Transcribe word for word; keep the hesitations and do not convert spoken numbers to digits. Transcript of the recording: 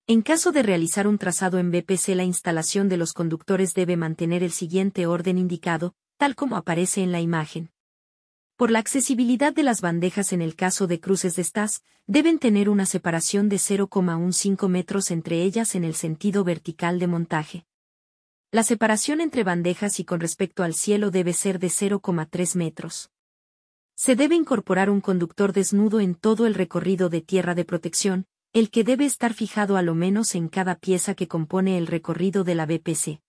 En caso de realizar un trazado en B P C, la instalación de los conductores debe mantener el siguiente orden indicado, tal como aparece en la imagen. Por la accesibilidad de las bandejas en el caso de cruces de estas, deben tener una separación de cero coma quince metros entre ellas en el sentido vertical de montaje. La separación entre bandejas y con respecto al cielo debe ser de cero coma tres metros. Se debe incorporar un conductor desnudo en todo el recorrido de tierra de protección, el que debe estar fijado a lo menos en cada pieza que compone el recorrido de la B P C.